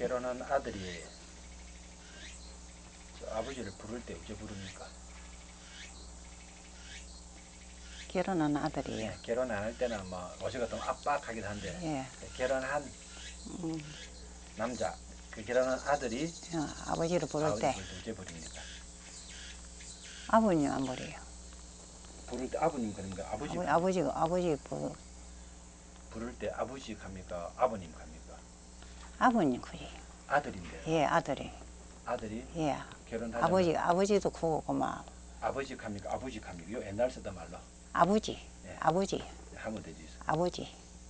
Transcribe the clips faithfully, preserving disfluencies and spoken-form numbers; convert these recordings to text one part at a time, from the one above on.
결혼한 아들이 저 아버지를 부를 때 어째 부릅니까? 결혼한 아들이요. 예, 결혼 안 할 때는 뭐 어제 같으면 압박하기도 한데 예. 결혼한 음, 남자, 그 결혼한 아들이 어, 아버지를 부를 아버지 때 부를 때 어째 부릅니까? 아버님 안 부려요. 부를 때 아버님 그럽니까? 아버지 아버, 아버지 아버지 부르 부를 때 아버지 갑니까? 아버님 갑니까? 아버님 그래요. 아들인데 예, 아들이. 아들이 예. 결혼하자면 아버지 아버지도 구고 막 아버지 갑니까? 아버지 갑니까? 요 옛날 쓰던 말로 아버지 예. 아버지 하면 되지. 아버지.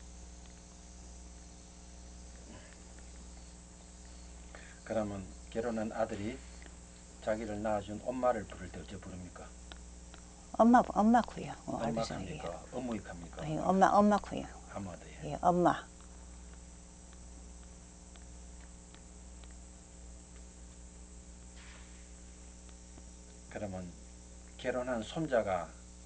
그러면 결혼한 아들이 자기를 낳아준 엄마를 부를 때 어째 부릅니까? 엄마 엄마 구요. 어, 엄마 알면서, 갑니까? 예. 어머니 갑니까? 아니, 엄마 엄마 구요. 하면 돼. 예, 엄마. 그러면 결혼한 손자가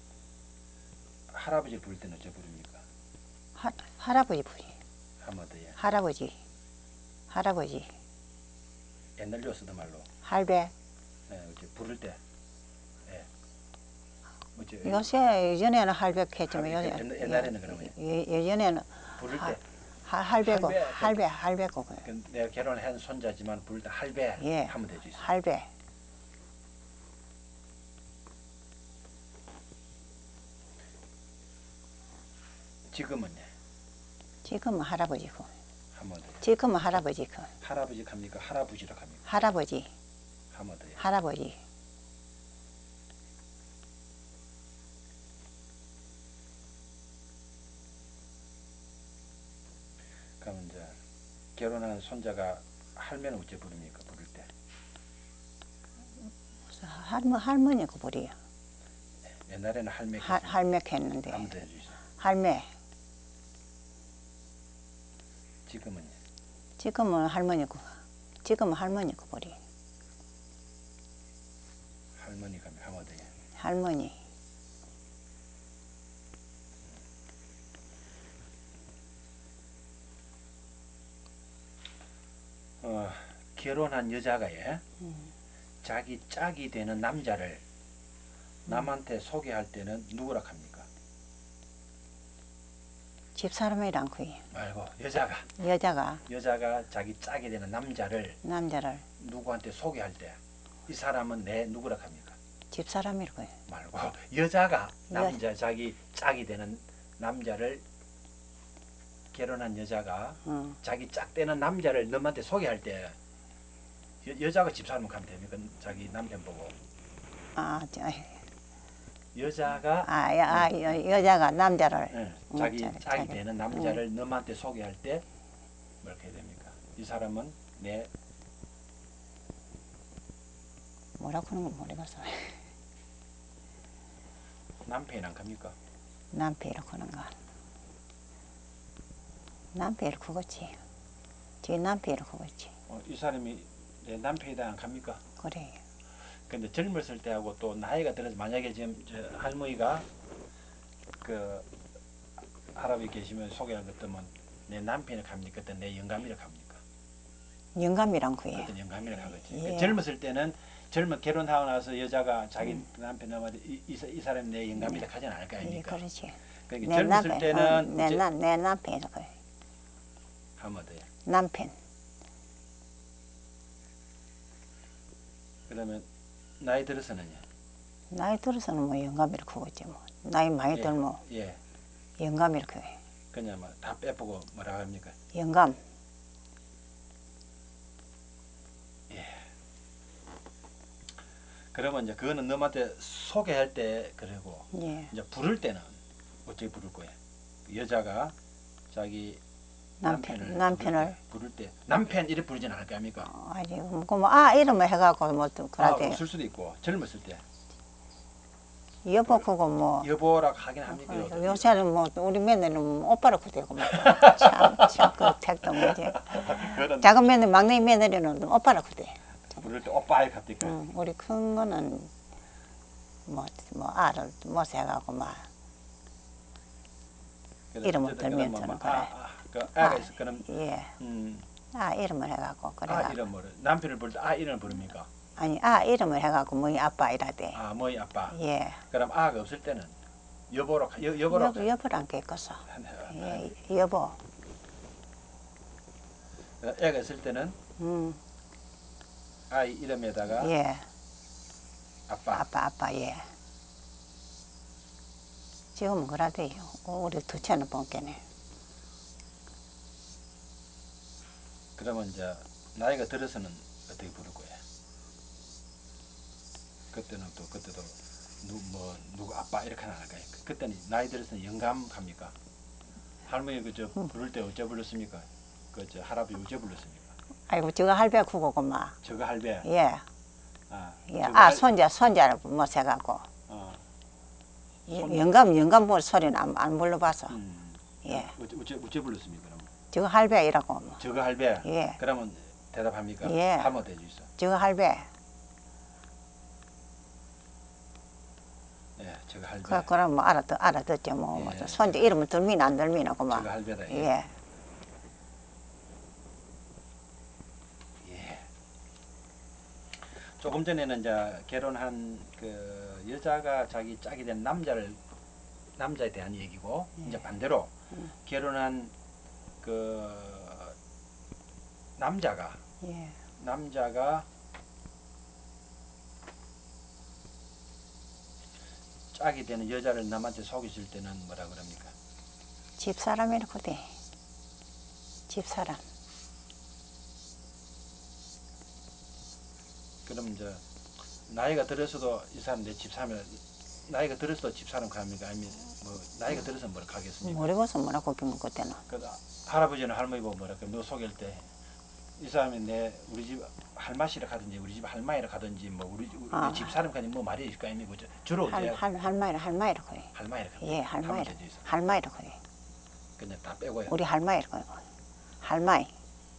할아버지 부를 때는 어째 부릅니까? 하, 할아버지 부요. 하면 돼. 할아버지 할아버지 옛날 요 쓰던 말로 할배. 예, 어째 부를 때 예. 어째 요새 예전에는 할배 했지만 할- 요새 옛날- 옛날에는 그러면 예, 예전에는 부를 하- 때 하- 할배고 할배, 할배 할배고 그래. 그 내가 결혼한 손자지만 부를 때 할배 예. 하면 되지. 할배. 지금은요. 지금은 할아버지고. 하면 돼. 지금은 할아버지고. 할아버지 갑니까? 할아버지라 갑니까? 할아버지 하면 돼. 할아버지. 그럼 이제 결혼한 손자가 할매는 어째 부릅니까? 부를 때 할머 할머니고 부리요. 옛날에는 할매 할 할매 했는데 하면 되지. 할매. 지금은요. 지금은 할머니고. 지금은 할머니고 부리. 할머니 가면 하면 돼. 할머니. 어, 결혼한 여자가 예, 음. 자기 짝이 되는 남자를 남한테 소개할 때는 누구라 합니까? 집사람이랑 그요. 말고 여자가 여자가 여자가 자기 짝이 되는 남자를 남자를 누구한테 소개할 때 이 사람은 내 누구라 합니까? 집사람이라고 요. 말고 여자가 남자 자기 짝이 되는 남자를 결혼한 여자가 응. 자기 짝 되는 남자를 너한테 소개할 때 여, 여자가 집사람 가면 됩니까? 자기 남편 보고 아, 저, 여자가 아, 여, 아 여, 여자가 남자를 예, 응, 자기 자기, 짝이 자기. 되는 남자를 너한테 소개할 때 뭐렇게 해야 됩니까? 이 사람은 내 뭐라고 하는 건 모르겠어. 남편이란 겁니까? 남편이라고 하는가. 남편이 그거지. 제 남편이 그거지. 어, 이 사람이 내 남편이다 안 합니까? 그래. 근데 젊었을 때하고 또 나이가 들어서 만약에 지금 저 할머니가 그 할아버지 계시면 소개할 것 같으면 내 남편이 갑니까? 그때 내 영감이라 갑니까? 영감이란 거예요. 그때 영감이라 하겠지. 예. 그 젊었을 때는 젊은 결혼하고 나서 여자가 자기 음. 남편 남한테 이, 이, 이 사람이 내 영감이라 하진 않을 거 예, 아닙니까? 그렇지. 그러니까 내 젊었을 남편, 때는 어, 내, 이제 나, 내 남편이라 그래. 하면 돼. 남편. 그러면 나이 들어서는요? 나이 들어서는 뭐 영감이라 그거지 뭐. 나이 많이 예, 들면 예. 영감이라 그래. 그냥 뭐 다 빼보고 뭐라 합니까? 영감. 예. 그러면 이제 그거는 너한테 소개할 때 그리고 예. 이제 부를 때는 어떻게 부를 거야? 여자가 자기 남편, 남편을, 남편을. 부를 때, 부를 때 남편 이래 부르진 않을 거 아닙니까? 어, 아니, 뭐, 아, 이름을 해갖고, 뭐, 또, 아, 그럴 때. 없을 수도 있고 젊었을 때 여보, 그거 뭐. 여보라 하긴 합니까? 어, 여자? 요새는 뭐, 우리 며느리는 뭐 오빠라 그대고, 뭐. 참, 참, 그 택도 뭐지. 그런 작은 며느리, 막내 며느리는 오빠라 그대. 부를 때 오빠에 갑니까? 응, 우리 큰 거는, 뭐, 뭐, 알을 못 해갖고, 막. 이름을 들면서는 그래. 아, 아, 그 애가 아, 있어. 그럼 예. 음, 아 이름을 해갖고 그래. 아 이름을 남편을 부를 때 아 이름을 부릅니까? 아니 아 이름을 해갖고 뭐이 아빠 이라대. 아 뭐이 아빠. 예. 그럼 아가 없을 때는 여보로 가- 여, 여보로 여보 여보랑 겠겠어. 가- 예 여보. 애가 있을 때는 음. 아이 이름에다가 예. 아빠. 아빠 아빠 예. 지금은 그러대요. 우리 두채는 본게네. 그러면 이제 나이가 들어서는 어떻게 부를 거예요? 그때는 또 그때도 누 뭐 누구 아빠 이렇게 안 할까요? 그때는 나이 들어서는 영감합니까? 할머니 그저 부를 때 어째 불렀습니까? 그저 할아버지 어째 불렀습니까? 아이고 저거 할배 구고구마. 저거 할배. 예. 아, 예. 저거 아 할- 손자 손자를 못 해갖고. 어, 예, 손- 영감 영감 뭐 소리는 안, 안 불러봐서. 음, 예. 어째 어째 어째 불렀습니까? 그럼 저거 할배이라고. 뭐. 저거 할배. 예. 그러면 대답합니까? 예. 하면 되죠. 있어. 저거 할배. 예, 저거 할배. 그 그럼 뭐 알아듣 알아듣죠 뭐. 뭐. 예. 손자 이름을 들미나 안 들미나 그만. 저거 할배다. 예. 예. 예. 조금 전에는 이제 결혼한 그 여자가 자기 짝이 된 남자를 남자에 대한 얘기고 예. 이제 반대로 음. 결혼한 그 남자가 예. 남자가 짝이 되는 여자를 남한테 속이실 때는 뭐라 그럽니까? 집사람이라고 돼. 집사람. 그럼 이제 나이가 들어서도 이 사람 내 집사람 나이가 들어서도 집사람 갑니까? 아니면 뭐 나이가 들어서 뭐라 가겠습니까? 모르고서 뭐라고 했겠노 그때는. 그 할아버지는 할머니 보고 뭐라 너 속일 때 이 사람이 내 우리 집 할마시라 가든지 우리 집 할마이라 가든지 뭐 우리, 우리 아. 집사람까지 뭐 말이 있을 거 아닙니까? 그죠? 주로 할, 이제 할, 할마이라 할마이라고 해. 할마이라 가든지 예, 할마이라. 하면 되죠. 할마이라고 해. 그냥 다 빼고요. 우리 할마이라고 해. 할마이.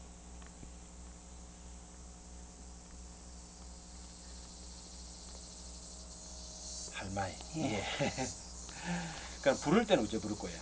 할마이. 예. 예. 그럼 부를 때는 어째 부를 거예요?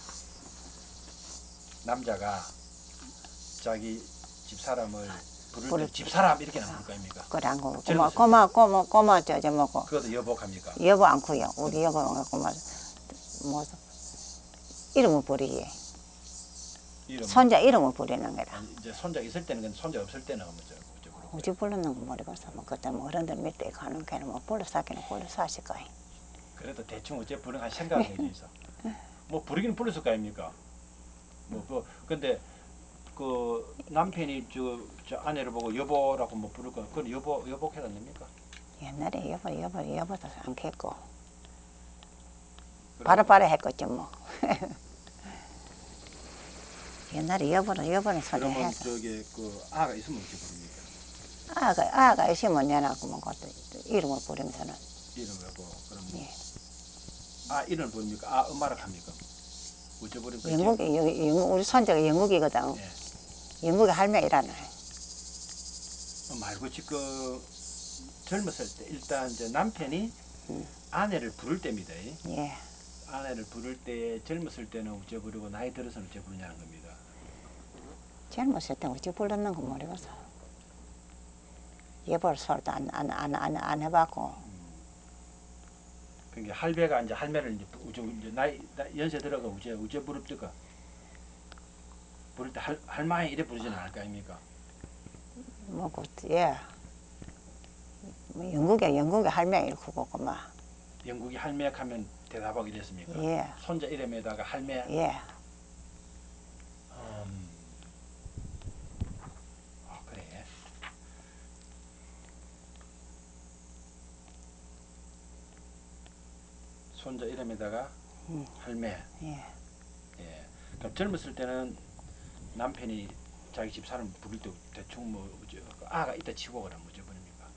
남자가 자기 집사람을 부를 부를 때 집사람 이렇게 안 부를 거 아닙니까? 그래 안 고. 꼬마 젊었을 꼬마 꼬마 꼬마 저저 뭐고. 그것도 여복합니까? 여보 안 구요. 우리 여보가 꼬마 뭐 이름을 부리지. 이름 손자 이름을 부리는 거라. 아니, 이제 손자 있을 때는 근데 손자 없을 때는 뭐죠? 어째 부를 거예요? 우지 부르는 거 모르겠어. 뭐 그때 뭐 어른들 밑에 가는 게는 뭐 불러 사기는 불러 사실 거야. 그래도 대충 어째 부르는 한 생각을 해지 있어. 뭐 부르기는 부르실 거 아닙니까? 뭐, 뭐 근데 그 남편이 저, 저 아내를 보고 여보라고 뭐 부를 거 그건 여보 여복해도 안 됩니까? 옛날에 여보 여보 여보도 안 했고 그럼 바로바로 했겠죠 뭐. 옛날에 여보는 여보는 소리 그러면 해서 저기 그 아가 있으면 어떻게 부릅니까? 아가 아가 있으면 내놔고 뭐 그것도 이름을 부르면서는 이름을 뭐 그럼 예. 아 이름을 부릅니까? 아 엄마라 합니까? 어째 부릅니까? 영국이 영, 영, 우리 손자가 영국이거든. 예. 영국의 할매이라네. 어, 말고 지금 젊었을 때 일단 이제 남편이 음. 아내를 부를 때입니다. 예. 아내를 부를 때 젊었을 때는 어째 부르고 나이 들어서는 어째 부르냐는 겁니다. 젊었을 때 어찌 불렀는 거 모르겠어. 여보를 소리도 안, 안, 안, 안, 안 해봤고. 그게 할배가 이제 할매를 이제, 우제 이제 나이, 나이 연세 들어가 우제 우제 부릅니까? 부를 때 할 할마이 이래 부르지는 않을 거 아닙니까? 뭐, 그, 예. 뭐 영국에, 영국에 할매 이렇게 보고만. 영국이 할매 하면 대답하고 이랬습니까? 예. 손자 이름에다가 할매. 예. 음. 아 그래. 손자 이름에다가 음. 할매. 예. 예. 그럼 젊었을 때는 남편이 자기 집 사람 부를 때 대충 뭐 어째, 아가 있다 치고 그러면 어째 부릅니까?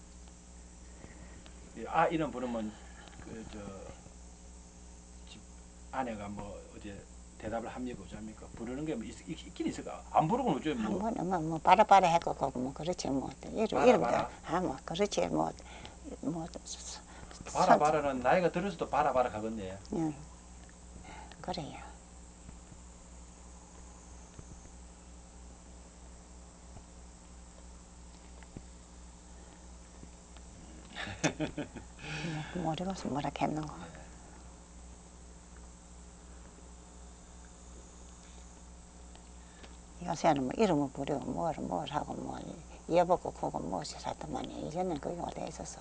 이 아 이름 부르면 그 저 집 아내가 뭐 어제 대답을 합니까 어쩝니까? 부르는 게 뭐 있긴 있을까? 안 부르고는 어째 한 뭐 번은 뭐, 뭐, 바라바라 했고, 그거 뭐, 그렇지, 뭐. 이름, 이름도, 바라바라? 아, 뭐, 그렇지, 뭐. 뭐, 바라바라는 나이가 들어서도 바라바라 가겠네. 응. 그래요. 뭐, 모르겠어 뭐라 했는 거. 요새는 뭐 이름을 부르고 뭐를 뭘 하고 뭐 여보고 그거 무엇이 샀더만 이제는 그게 어디 있었어.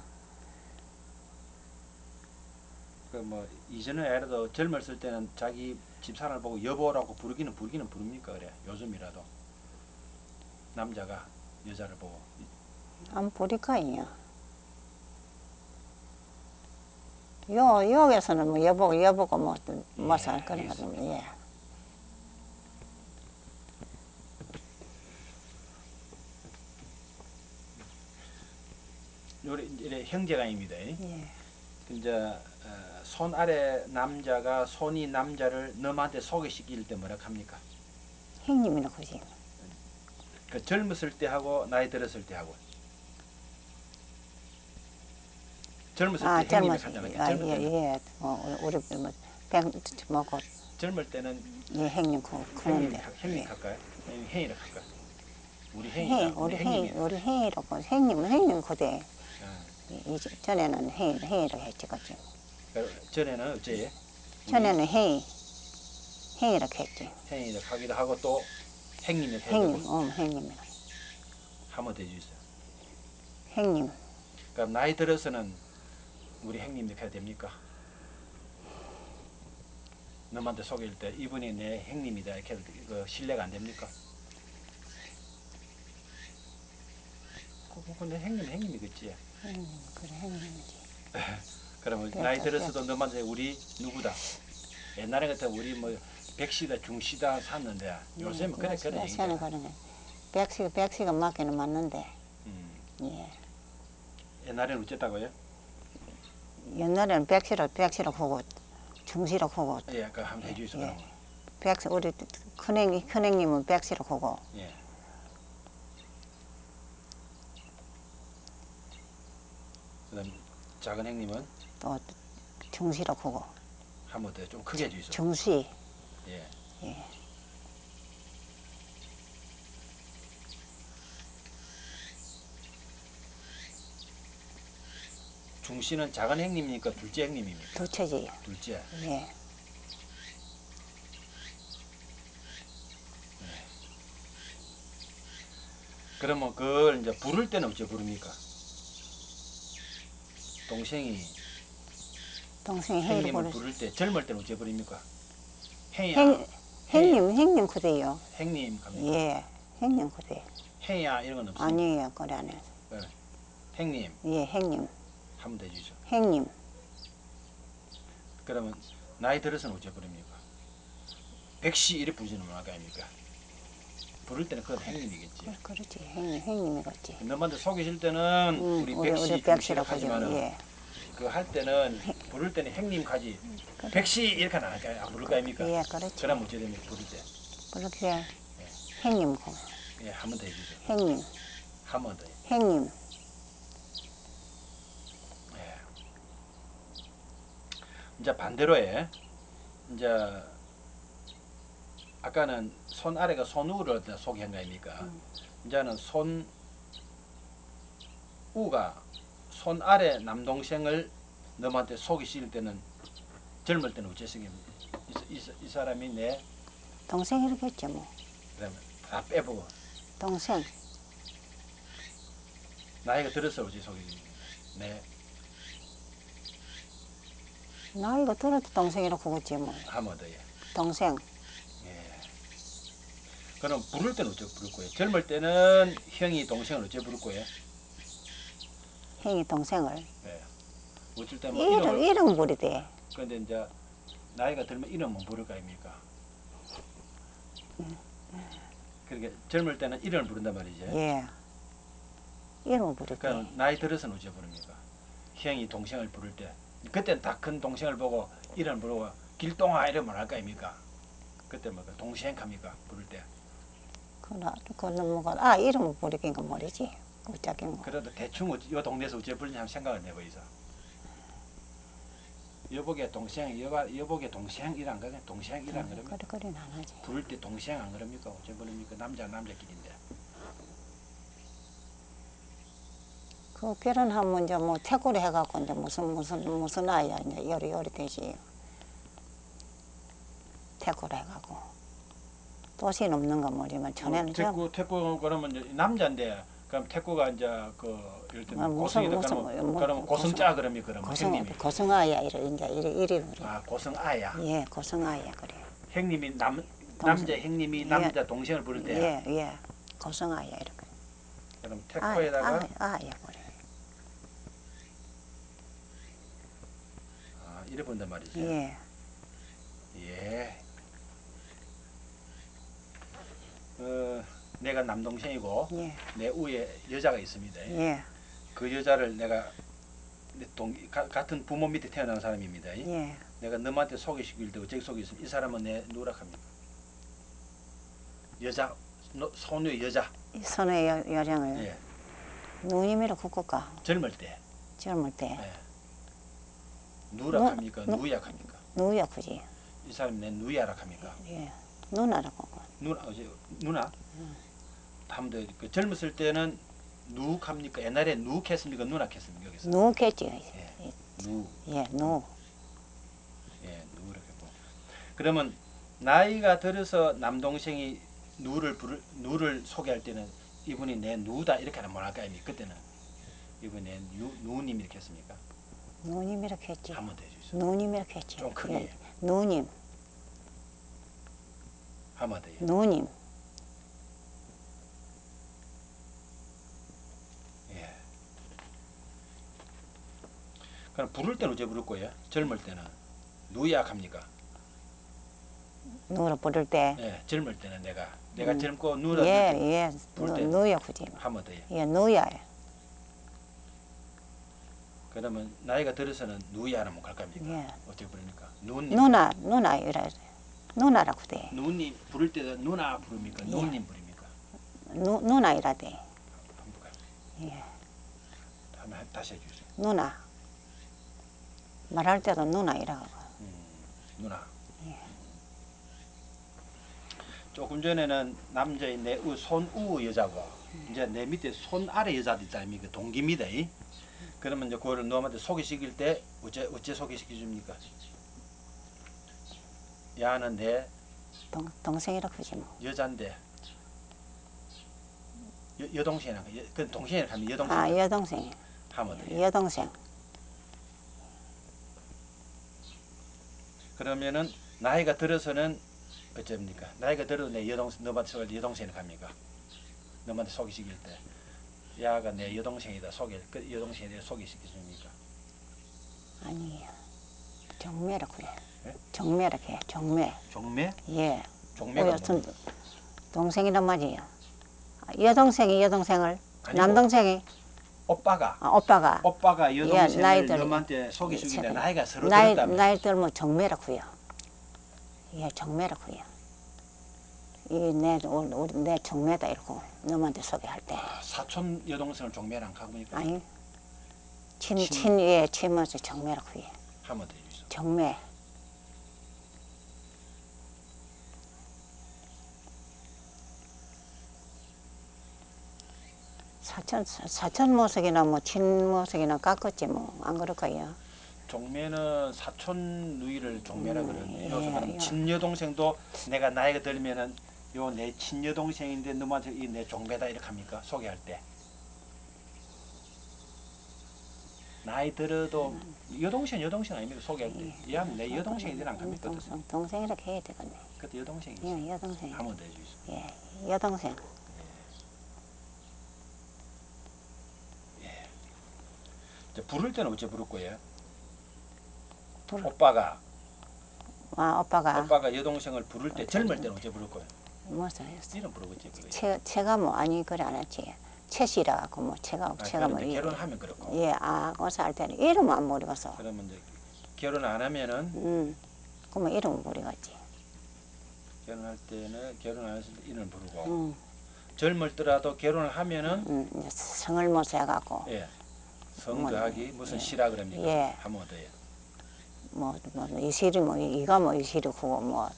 그 뭐 이전에 애라도 젊었을 때는 자기 집사람을 보고 여보라고 부르기는 부르기는 부릅니까 그래 요즘이라도 남자가 여자를 보고 안 부릴 거예요. 요 여기서는 뭐 여보고 여보고 뭐 뭐서 예, 그런 거는 예. 요래 이래 형제가입니다. 예. 이제 어, 손 아래 남자가 손이 남자를 너한테 소개시킬 때 뭐라 합니까? 형님이나 그지. 그 젊었을 때 하고 나이 들었을 때 하고 젊었을 아 때 형님이 젊었을 하잖아요. 때, 아, 젊을 예, 때는 예. 뭐 우리 뭐 백, 뭐고 젊을 때는 예, 형님 그 형님 크는데. 형님 예. 할까요? 아니면 형이라 할까요? 우리 해, 형이다. 우리 우리 해, 형님이. 우리 해라고 형님은 형님 그대. 아, 이 전에는 해, 해로 했지 그지. 그 전에는 어째 우리 전에는 해, 해이라고 했지. 형이라 하기도 하고 또 형님이 해야 형님, 되고 어, 형님이라. 하면 되죠. 형님. 그럼 나이 들어서는 우리 형님이 해야 됩니까? 너한테 소개할 때 이분이 내 형님이다 이렇게 해도 그 신뢰가 안 됩니까? 근데 형님은 형님이겠지. 형님, 그래 형님이지. 그러면 그렇다, 나이 들어서도 그렇다. 너한테 우리 누구다. 옛날에 같아 우리 뭐 백시다 중시다 샀는데 요새는 그래 그런 요새는 얘기잖아. 그러네. 백시가 백시가 맞기는 맞는데. 음. 예. 옛날에는 어쨌다고요? 옛날에는 백시로 백시로 하고 중시로 하고. 예, 그 한번 해주이소 예. 그러면. 백시 우리 큰행 큰행님은 백시로 하고. 예. 그다음 작은 형님은 또 중시로 하고. 한번 더 좀 크게 해주이소. 중시. 예. 예. 중씨는 작은 형님입니까? 둘째 형님입니까? 둘째지. 둘째. 예. 그러면 그걸 이제 부를 때는 어째 부릅니까? 동생이 동생이 해를 형님을 부르시. 부를 때 젊을 때는 어째 부릅니까? 형이야, 행 형이야, 행님 행님 그대요. 형님 갑니까? 예. 행님 그대. 형이야 이런 건 없습니까? 아니에요. 그래 안 해. 네. 형님 예, 행님. 하면 되죠. 행님. 그러면 나이 들어서는 어째 부릅니까? 백시 이래 부르지는 않을 아닙니까? 부를 때는 그건 형님이겠지. 그, 그렇지. 행님, 행님이겠지. 너한테 속이실 때는 음, 우리 우리 우리 백시 백시라 중시라 그죠. 하지만은 예. 그 할 때는 부를 때는 형님 가지 그래. 백시 이렇게 안 할까요? 안 부를 거 아닙니까? 예, 그렇지. 그럼 어째 됩니까? 부를 때. 그렇게 행님 고 예, 한번 더 해주죠. 행님, 한번 더. 행님. 예. 이제 반대로에 이제 아까는 손 아래가 손우를 소개한 거 아닙니까? 음. 이제는 손 우가 손 아래 남동생을 너한테 소개시킬 때는 젊을 때는 어째서입니까? 이, 이, 이 사람이 내 동생 이렇게 했지 뭐. 그러면 다 빼보고 동생. 나이가 들어서 어째 소개입니까? 내 나이가 들어도 동생이라고 그거지 뭐. 하면 더 예. 동생. 예. 그럼 부를 때는 어째 부를 거예요? 젊을 때는 형이 동생을 어째 부를 거예요? 행이 동생을. 예. 어쩔 때뭐 이름, 이름을 이름 부리대. 그런데 이제 나이가 들면 이름 못 부를 거 아닙니까? 그러니까 젊을 때는 이름을 부른단 말이지. 예. 이름 부리대. 그럼 나이 들어서는 어째 부릅니까? 형이 동생을 부를 때 그때는 다 큰 동생을 보고 이름을 부르고 길동아 이름을 할 거 아닙니까? 그때 뭐 동생 합니까? 부를 때. 그나, 그는 뭐가, 아, 이름 부리긴 건 모르지. 어쩌긴 뭐. 그래도 대충 이 동네에서 어째 부르냐 한번 생각을 해보이소. 여보게 동생, 여가, 여보게 동생 이란 거는 동생 이란 그래, 그러면 그래, 안 하지. 부를 때 동생 안 그럽니까? 어째 부릅니까? 남자 남자끼리인데. 그 결혼하면 이제 뭐 태고를 해갖고 이제 무슨 무슨 무슨 아이야 이제 요리 요리 되지. 태고를 해갖고 도시는 없는 건 모르지만 전에는 좀 태국 태국 그러면 이제 남자인데 그럼 태국가 이제 그 예를 들면 아, 무슨- 고성이다 무슨 그러면 뭐 그러면 고성자 그러면 그러면 고성 형님이 고성아야 이래 이제 이래 이래 그래. 아 고성아야 예, 고성아야 그래. 형님이 남 동생. 남자 형님이 예. 남자 동생을 부를 때 예, 예. 고성아야 이렇게. 그럼 아, 태코에다가 아, 아야 그래. 아, 이래 본단 말이지. 예, 예. 어, 내가 남동생이고 예, 내 위에 여자가 있습니다. 예, 그 여자를 내가 내 동, 가, 같은 부모 밑에 태어난 사람입니다. 예. 내가 너한테 소개시킬 때 어떻게 소개했으면 이 사람은 내 누구라 합니까? 여자, 너, 소녀 여자. 이 선의 여, 여정을 예. 누님이라 굳을까? 젊을 때. 젊을 때 예. 누라 누- 합니까? 누- 누야 합니까? 누야 그지? 이 사람이 내 누야라 합니까? 예, 누나라 굳고. 누나, 어제 누나. 다음도 그 젊었을 때는 누 합니까? 옛날에 누 했습니까? 누나 했습니까? 여기서. 누겠지. 예. 누. 예, 누. 예, 누를 했고. 그러면 나이가 들어서 남동생이 누를 부를 누를 소개할 때는 이분이 내 누다 이렇게 하면 뭐랄까 이미 그때는 이분이 내 누, 누님 이렇게 했습니까? 누님 이렇게 했지. 한번 더 해주세요. 누님 이렇게 했지. 좀 크게. 예, 누님, 한번 더. 해. 누님. 예. 그럼 부를 때는 어째 부를 거예요? 젊을 때는 누야 합니까? 누를 부를 때. 예, 젊을 때는 내가 내가 음. 젊고 누라 예, 때 예. 부를 누, 때는 누야 그지. 한번 더. 해. 예, 누야. 그러면 나이가 들어서는 누야는 못 갈 겁니까? 예. 어떻게 부릅니까? 누님. 누나, 누나 이래. 누나라고 돼. 누님 부를 때도 누나 부릅니까? 예. 누님 부릅니까? 누, 누나 이라대. 한번 볼까요? 예, 한번 해- 다시 해주세요. 누나. 말할 때도 누나 이라고. 음, 누나. 예. 조금 전에는 남자인 내 손우 여자고 이제 내 밑에 손 아래 여자도 있다 그 동기입니다. 이. 그러면 이제 그거를 너한테 소개시킬 때 어째 어째 소개시켜 줍니까? 야는 내 동, 동생이라 그지 뭐. 여잔데 여, 여동생이랑 여, 그 동생이랑 하면 여동생 아, 여동생. 하면 돼. 여동생. 그러면은 나이가 들어서는 어쩝니까? 나이가 들어도 내 여동생 너한테 소개 여동생을 갑니까? 너한테 소개시킬 때 야가 내 여동생이다 소개 그 여동생에 대해 소개시켜 줍니까? 아니, 정매라 그래. 예? 정매라 해. 정매. 종매? 예. 종매가 어, 뭡니까? 동생이란 말이야. 여동생이 여동생을. 아니고. 남동생이. 오빠가 아, 오빠가. 오빠가 예, 여동생을 나이들이- 너한테 소개시키는데 예, 나이가 서로 나이, 들었다며. 나이 들면 정매라고요. 예, 정매라고요. 이내 우리 내 정매다 이러고 너한테 소개할 때. 아, 사촌 여동생을 종매랑 가보니까 아니, 친, 친- 친, 예, 친면서 정매라고요. 한번 더 해주세요. 정매. 사천, 사천 모석이나 뭐 친모석이나 깎았지 뭐 안 그럴까요? 종매는 사촌 누이를 종매라 음, 그러는데 예, 여기서 그럼 예. 친여동생도 내가 나이가 들면은 요 내 친여동생인데 너한테 이 내 종매다 이렇게 합니까? 소개할 때 나이 들어도 여동생 여동생 아닙니까? 소개할 때 야, 내 여동생이들 안 합니까? 그때? 동생, 동생 이렇게 해야 되겠네. 그때 여동생이 있어. 예, 여동생. 한번 더 해주세요. 예, 여동생. 이제 부를 때는 어째 부를 거예요? 부를- 오빠가 아, 오빠가 오빠가 여동생을 부를 때 젊을 때는 어째 부를 거예요? 무슨 했어? 이름 부르겠지 그거. 채, 채가 뭐 아니 그래 안 했지. 채씨라 갖고 뭐 채가 아, 채가 뭐 그런데 이- 결혼하면 그렇고. 예, 아, 어서 할 때는 이름 안 모르겠어. 그러면 이제 결혼 안 하면은 음, 그러면 이름 모르겠지. 결혼할 때는 결혼 안 했을 때 이름 부르고 음, 젊을 때라도 결혼을 하면은 음, 이제 성을 못 해갖고 예. 성 뭐, 더하기 무슨 예. 시라 그럽니까? 예. 한번 더요. 뭐, 뭐 이실이 뭐 이가 뭐 이실이 구고 뭐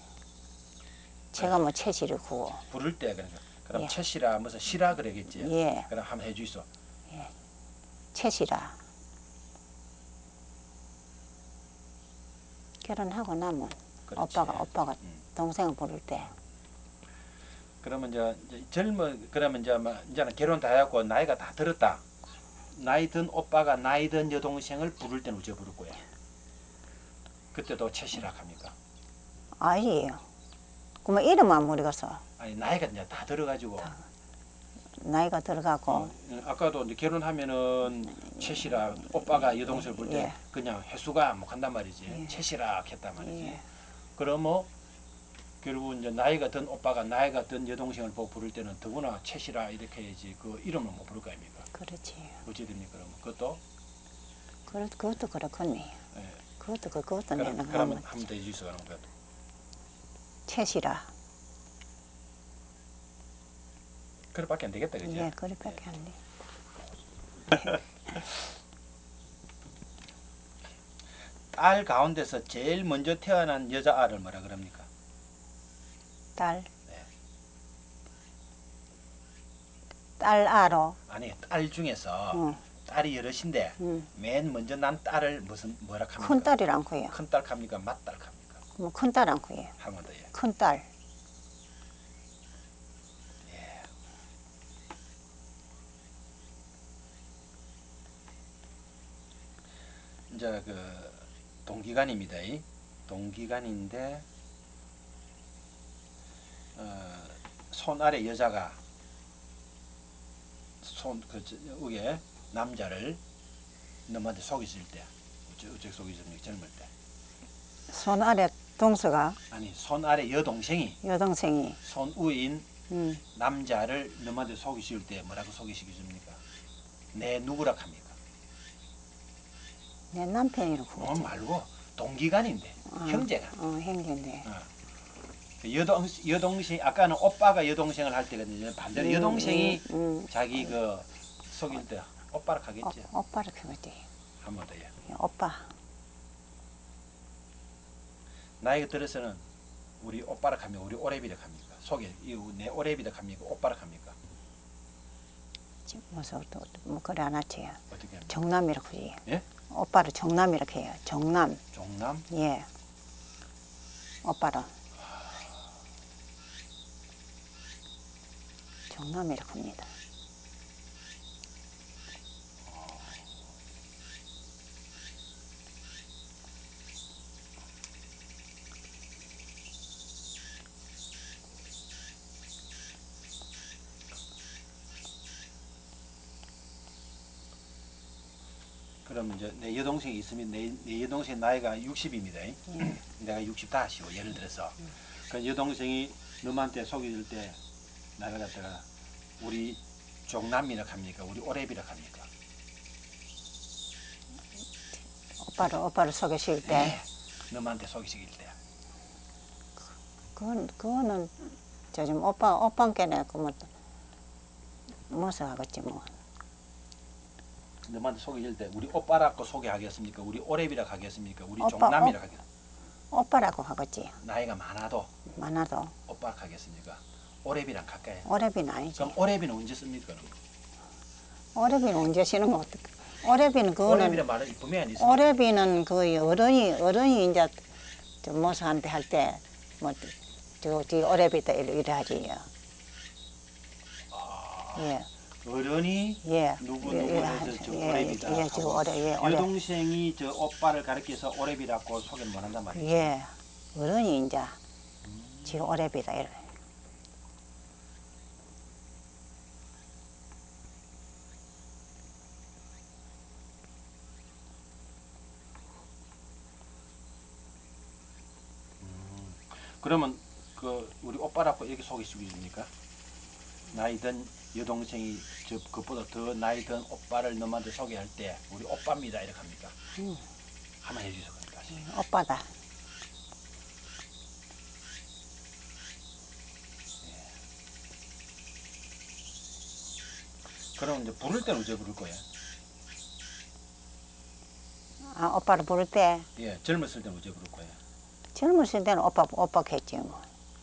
채가 뭐 채실이 구고 부를 때 그러니까 그럼 예. 채시라 무슨 시라 그러겠지. 예. 그럼 한번 해주이소. 채시라. 결혼하고 나면 그렇지. 오빠가 오빠가 음. 동생을 부를 때 그러면 이제, 이제 젊어 그러면 이제 뭐 이제는 결혼 다 해갖고 나이가 다 들었다. 나이 든 오빠가 나이 든 여동생을 부를 때는 어째 부를 거야? 그때도 채시라 합니까? 아니에요. 그러면 이름만 모르겠어. 아니 나이가 이제 다 들어가지고. 나이가 들어가고 어, 아까도 이제 결혼하면은 채시라 오빠가 여동생을 볼 때 예. 그냥 해수가 뭐 한단 말이지. 예. 채시라 했단 말이지. 예. 그러면 결국 이제 나이가 든 오빠가 나이가 든 여동생을 보고 부를 때는 더구나 채시라 이렇게 해야지 그 이름을 못 부를 거 아닙니까? 그렇지. 어찌 됩니까 그러면 그것도 그 그것도 그렇겠네. 예. 그것도 그 그것도 그럼, 내는 그러면 하면 한번 더 해주세요 그럼 그것도. 채시라. 그래밖에 안 되겠다 그지? 예, 그렇게밖에 안 돼. 딸 가운데서 제일 먼저 태어난 여자아를 뭐라 그럽니까? 딸. 네. 딸 알어. 아니 딸 중에서 응. 딸이 여럿인데 응. 맨 먼저 난 딸을 무슨 뭐라 합니까? 큰 딸이랑 그요. 큰딸 합니까? 맏딸 합니까? 뭐 큰 딸랑 그요. 한 번 더 예. 큰 딸. 예. 이제 그 동기간입니다. 이. 동기간인데 어, 손 아래 여자가 손그 위에 남자를 너한테 속였을 때 어째 어째 속였습니까? 젊을 때. 손 아래 동서가 아니 손 아래 여동생이 여동생이 손 위인 음, 남자를 너한테 속이실 때 뭐라고 속이시겠습니까? 내 누구라 합니까? 내 남편이라고 뭐 그러지. 말고 동기간인데 어, 형제가. 어, 형제인데. 어. 그 여동 여동생 아까는 오빠가 여동생을 할 때거든요. 반대로 음, 여동생이 음, 음. 자기 그 속일 때 오빠라 어, 하겠지. 오빠를 그거지. 한 번 더요. 오빠. 나이가 들어서는 우리 오빠라 하면 우리 오래비라 합니까? 속에 이내 오래비라 합니까? 오빠라 합니까? 무슨 또 뭐 그래 안 하지. 어떻게 합니까? 정남이라고 그지. 예? 오빠를 정남이라고 해요. 정남. 종남? 예. 오빠를 정남이라고 합니다. 그러면 이제 내 여동생이 있으면 내, 내 여동생 나이가 육십입니다. 예. 내가 육십 다 하시오. 예를 들어서 그 여동생이 너한테 속여줄 때 나를 갖다가 우리 종남이라 합니까? 우리 오래비라 합니까? 오빠를 오빠를 속이실 때 네. 너한테 속이실 때. 그건 그거는 저 좀 오빠 오빠께는 그뭐 무엇을 하겠지 뭐. 너한테 속이실 때 우리 오빠라고 소개하겠습니까? 우리 오래비라 하겠습니까? 우리 오빠, 종남이라 오- 하겠 오빠라고 하겠지. 나이가 많아도 많아도 오빠라 하겠습니까? 오래비랑 가까이. 오래비는 아니지. 그럼 오래비는 언제 씁니까? 그럼? 오래비는 언제 쉬는 거 어떡해. 오래비는 오래비란 그거는 말은 분명히 있습니다. 오래비는 그 어른이 어른이 이제 저 모사한테 할 때 뭐 저기 오래비다 이래 이래 하지. 아, 예. 어른이 예. 누구 예, 누구 예, 해서 저 예, 오래비다 예, 저 하고 오래, 예, 오래. 여동생이 저 오빠를 가리켜서 오래비라고 소개를 못한단 말이죠. 예. 어른이 이제 지가 오래비다 이래. 그러면 그 우리 오빠라고 이렇게 소개시켜줍니까? 나이 든 여동생이 저 그보다 더 나이 든 오빠를 너한테 소개할 때 우리 오빠입니다 이렇게 합니까? 음. 한번 해주세요 그럼 다시. 오빠다. 그럼 이제 부를 때는 언제 부를 거예요? 아, 오빠를 부를 때 예, 젊었을 때는 언제 부를 거예요? 젊었을 때는 오빠 오빠 했지 뭐.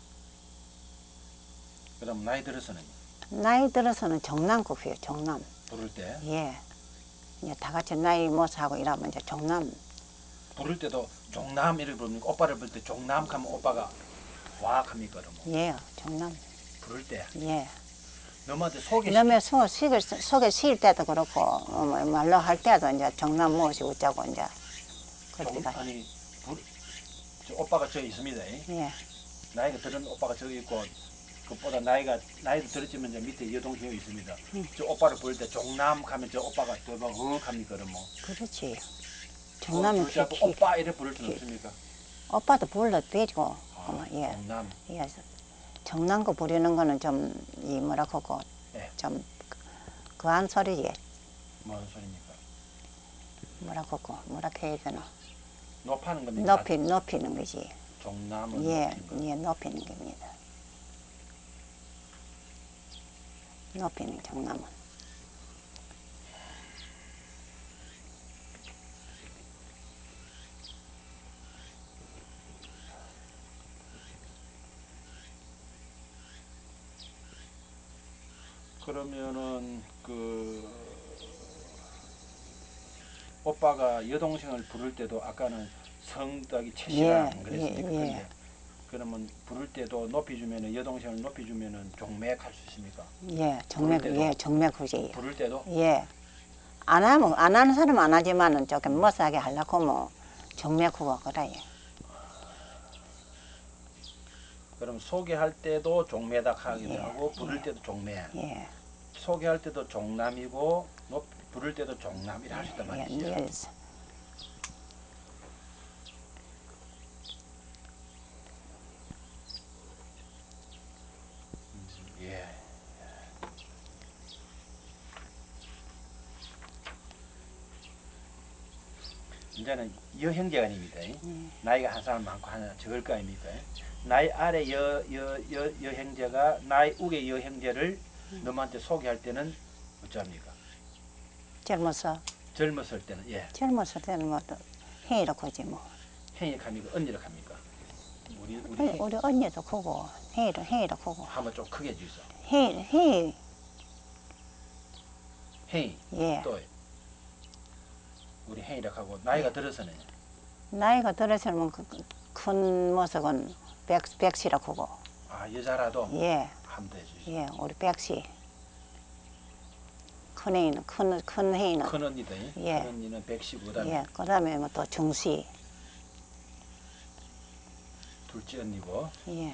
그럼 나이 들어서는 나이 들어서는 정남국 해요. 정남. 부를 때 예. 이제 다 같이 나이 못하고 이러면 이제 종남. 부를 때도 종남 이렇게 부릅니까? 오빠를 부를 때 종남 하면 오빠가 와 합니까? 그러면 예, 종남. 부를 때 예. 너한테 소개 그다음에 속 속에 속에 쉴 때도 그렇고 어, 뭐 말로 할 때도 이제 종남 무엇이 웃자고 이제 종, 그때가. 아니 부르, 저 오빠가 저 있습니다. 예. 나이가 들은 오빠가 저기 있고 그보다 나이가 나이도 들었지만 이제 밑에 여동생이 있습니다. 음. 저 오빠를 부를 때 종남 하면 저 오빠가 또막 어 합니까? 그럼 뭐 그렇지. 어, 종남이 부를 때 키, 키, 오빠 이래 부를 수는 키- 없습니까? 오빠도 불러도 되고. 아, 어머, 예. 종남. 예. 정난 거 부리는 거는 좀 이 뭐라 그거 예. 좀 그한 소리지. 뭔 소리입니까? 뭐라 그거 뭐라 해야 되나. 높아는 겁니까? 높이 높이는 거지. 종남은 예, 높인 거. 예, 높이는 겁니다. 높이는 정남은. 그러면은 그 오빠가 여동생을 부를 때도 아까는 성닭이 최씨랑 예, 그랬습니까? 예, 예. 근데 그러면 부를 때도 높이 주면은 여동생을 높이 주면은 종맥할 수 있습니까? 예, 정맥, 부를 때도? 예, 정맥 후지. 부를 때도 예. 안 하면, 안 하는 사람은 안 하지만은 조금 못하게 하려고 뭐, 정맥 후가 그래. 그럼 소개할 때도 종매닥 하기도 예, 하고 부를 예. 때도 종매. 예, 소개할 때도 종남이고 높, 부를 때도 종남이라 할 수 있단 예, 말이죠. 예. 예. 이제는 여형제가 아닙니까? 나이가 한 사람 많고 하나 적을 거 아닙니까? 나이 아래 여, 여, 여, 여형제가 나이 우의 여형제를 너한테 소개할 때는 어찌합니까? 젊어서, 젊었을 때는 예. 젊었을 때는 뭐, 또 해이라고 하지 뭐. 형이라 합니까? 언니라 합니까? 우리 우리 우리, 형 우리 언니도 크고, 해이라, 해이라 크고. 한번 좀 크게 해주세요. 해, 해, 형이 예. 또 우리 형이라 하고 나이가 예. 들어서는 나이가 들어서는 그, 그, 큰 모습은 백, 백시라고 하고. 아 여자라도 예, 한번 해주세요. 예, 우리 백시. 큰 애는, 큰, 큰 애는. 큰 언니다. 예. 큰 언니는 백십 그다음에 예, 그 다음에 뭐 또 중시. 둘째 언니고 예,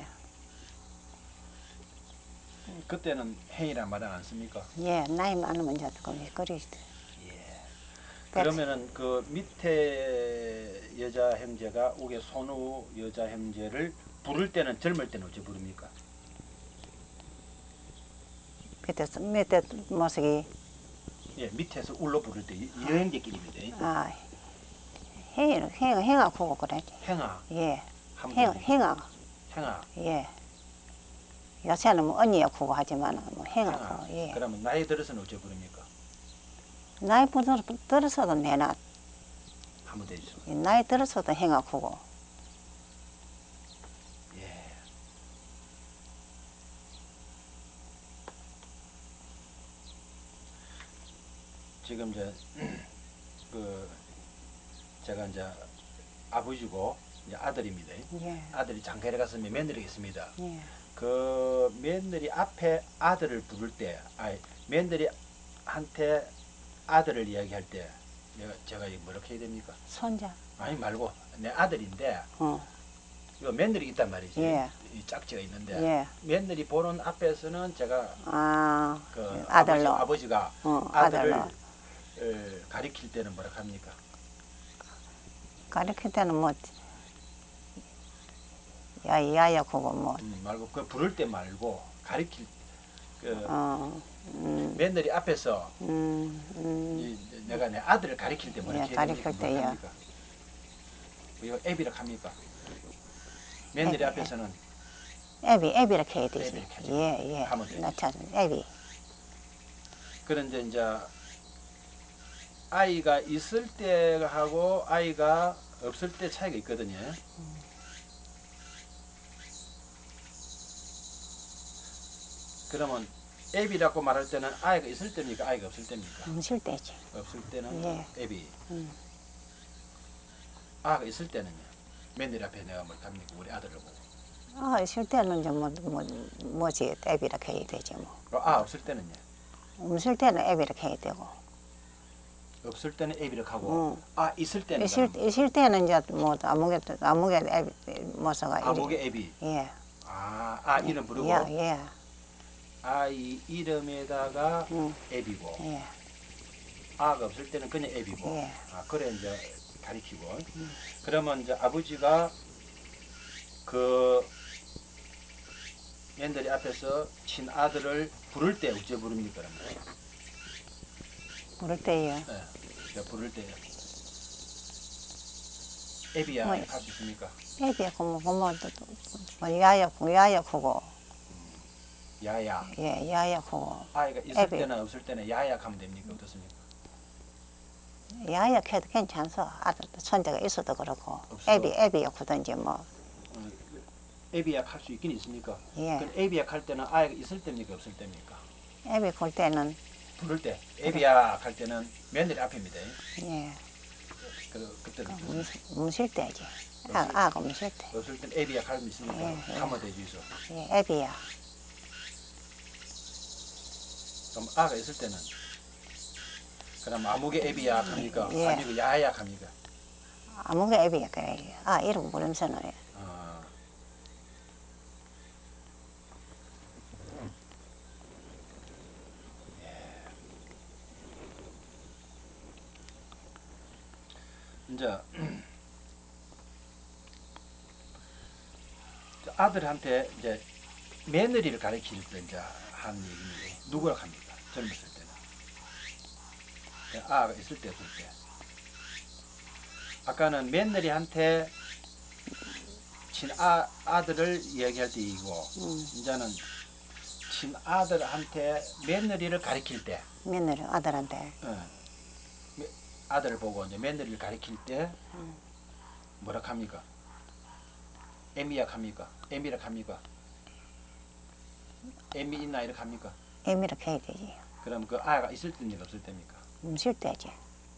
그때는 형이란 말은 안 씁니까? 예, 나이 많으면 이제 그리, 그리. 예. 백- 그러면은 그 밑에 여자 형제가 우게 손우 여자 형제를 부를 때는 젊을 때는 어찌 부릅니까? 밑에, 밑에 모습이, 예, 밑에서 울러 부를 때 이- 여형제끼리입니다. 아, 행을, 행, 행아 크고 그래. 행아, 예, 한번 행, 더 행아, 행아, 예. 요새는 뭐 언니야 크고 하지만 뭐 행아 행아. 크고, 예. 그러면 나이 들어서는 어찌 부릅니까? 나이 들어, 들어서도 내나, 한번 더 해주세요. 나이 들어서도 행아 크고. 예. 지금 이제 그 제가 이제 아버지고 이제 아들입니다. 예, 아들이 장가에 갔으면 며느리가 있습니다. 예. 그 며느리 앞에 아들을 부를 때, 아니 며느리한테 아들을 이야기할 때 내가 제가 이거 뭐렇게 해야 됩니까? 손자, 아니 말고 내 아들인데 어, 이거 며느리 있단 말이지. 예. 이 짝지가 있는데 예. 며느리 보는 앞에서는 제가 아, 그 아들로. 아버지, 아버지가 어, 아들을 아들로. 에, 가리킬 때는 뭐라 합니까? 가르칠 때는 뭐, 야, 야야 크고 뭐, 음, 말고 그 부를 때 말고 가리킬 그 어, 음, 며느리 앞에서 음, 음. 이, 내가 내 아들을 가리킬 때 뭐라 예, 해야 됩니까? 가리킬 뭐라 때요. 합니까? 이거 애비라 합니까? 며느리 애비, 앞에서는 애비, 애비라 해야 되지. 애비라 해야지. 예, 예. 하면 되지. 나 찾은 애비. 그런데 이제 아이가 있을 때하고 아이가 없을 때 차이가 있거든요. 그러면 애비라고 말할 때는 아이가 있을 때입니까? 아이가 없을 때입니까? 없을 때지. 없을 때는 예. 애비. 음. 아가 있을 때는요. 며느리 앞에 내가 뭘 갑니까? 우리 아들을 보고. 아, 있을 때는 이제 뭐, 뭐, 뭐지, 애비라 해야 되지 뭐. 어, 아 없을 때는요. 없을 때는 애비라 해야 되고. 없을 때는 애비를 하고 응. 아 있을 때는 있을, 그럼 있을 때는 이제 뭐, 아무게, 아무게 애비, 뭐서가. 아목의 애비. 예. 아, 아 이름 부르고 예, 예. 아이 이름에다가 응. 애비고 예. 아가 없을 때는 그냥 애비고. 예. 아 그래 이제 가리키고. 그러면 이제 아버지가 그 며느리 앞에서 친아들을 부를 때 어째 부릅니까? 그러면? 부를 때요. 예. 그러니까 부를 때 애비야 뭐, 이렇게 할 수 있습니까? 애비야, 뭐, 뭐, 뭐, 야야, 야야 크고. 야야. 예, 야야 크고. 아이가 있을 애비. 때나 없을 때는 야야 하면 됩니까? 어떻습니까? 야야 해도 괜찮소. 아들, 손자가 있어도 그렇고. 없어도? 애비, 애비야 크든지 뭐. 어, 애비약 할 수 있긴 있습니까? 예. 그 애비약 할 때는 아이가 있을 때입니까? 없을 때입니까? 애비 볼 때는, 부를 때 애비약 할 때는 며느리 앞입니다. 예. 그 그때는 그 어떻습니까? 무실 때지. 아, 없을, 아가 무실 때. 없을 땐 애비약 할면 있습니까? 예, 예. 하면 되지 있어. 예, 애비야. 그럼 아가 있을 때는 그럼 아무개 애비약 합니까? 예. 아니고 야약 합니까? 아무게 애비야 그래. 아, 이름 부르면서는. 어, 이제 아들한테 이제 며느리를 가르칠 때 이제 한 얘기인데 누구라 합니까? 젊었을 때는 아가 있을 때 없을 때. 아까는 며느리한테 친아 아들을 이야기할 때이고 음, 이제는 친아들한테 며느리를 가리킬 때 며느리 아들한테. 어, 매- 아들을 보고 이제 며느리를 가리킬 때 뭐라 합니까? 애미약 합니까? 애미락 합니까? 애미 있나 이렇게 합니까? 애미라 해야 되지. 그럼 그 아가 있을 때입니까? 없을 때입니까? 무실 때지.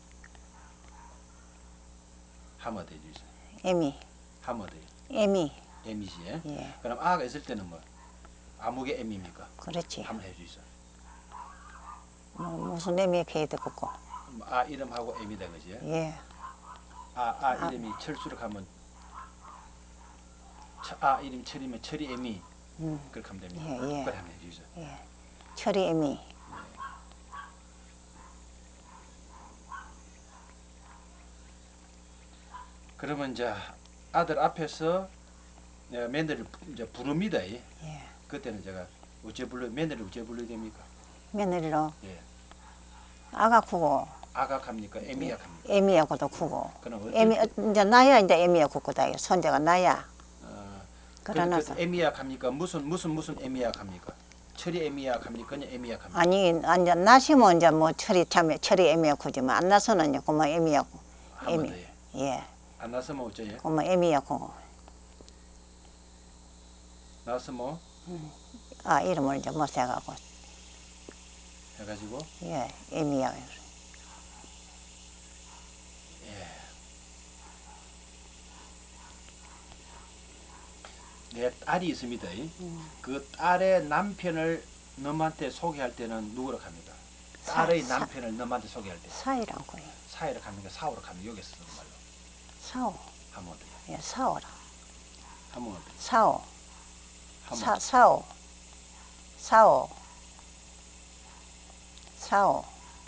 하면 되지. 애미, 하면 돼. 애미. 애미지. 예? 예, 그럼 아가 있을 때는 뭐 아무개 애미입니까? 그렇지. 한번 해주이소. 뭐, 무슨 애미 해야 되겠고. 아 이름하고 애미다 그지? 예. 아, 아 아, 이름이 철수록 하면 처, 아 이름 철이면 철이 애미 음, 그렇게 하면 됩니다. 예, 예. 그걸 한번 해주이소. 예. 철이 애미. 그러면 이제 아들 앞에서 내가 며느리를 이제 부릅니다. 예. 예. 그때는 제가 어째 불러 며느리 어째 불러야 됩니까? 며느리로 예. 아가 크고, 아각합니까? 애미약합니까? 애미하고도 크고. 그럼 어떨 애미, 때 이제 나야 이제 애미야 크고다. 손자가 나야. 어, 그, 그러나서. 그 애미약합니까? 무슨 무슨 무슨 애미약합니까? 철이 애미약합니까? 그냥 애미약합니까? 아니, 아니, 나시면 이제 뭐 철이 참, 철이 애미야 크지만, 안 나서는 이제 그만 애미야 고 한번 더 애미. 예. 예. 안 났으면 어째 예? 그만 애미야 크고. 났으면 아, 이름을 이제 못 세가고. 해가지고 예, 애미야. 예. 내 딸이 있습니다. 그 딸의 남편을 너한테 소개할 때는 누구로 합니까? 딸의 사, 남편을 너한테 소개할 때 사이란 거예요. 사이로 합니까? 사오로 합니까? 여기서 쓰는 말로 사오. 하면 어때요? 예, 사오라. 하면 어때요? 사오. 하면 사, 어때요? 사오. 사오. 사오.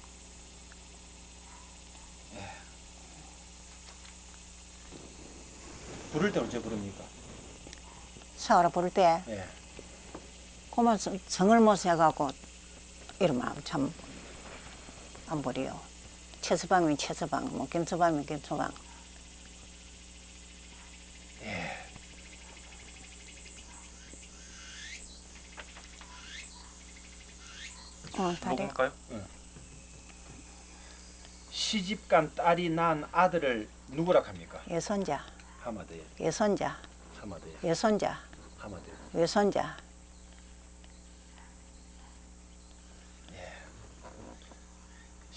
부를 때는 어째 부릅니까? 사오라 부를 때, 예. 그만 성- 성을 못 세가고, 이러면 참, 안 버려요. 최서방이면 최서방, 뭐, 김서방이면 김서방. 어, 다리. 먹을까요? 응. 시집간 딸이 낳은 아들을 누구라 합니까? 예손자, 하마드에 예손자, 하마드에 예손자, 하마드에 외손자.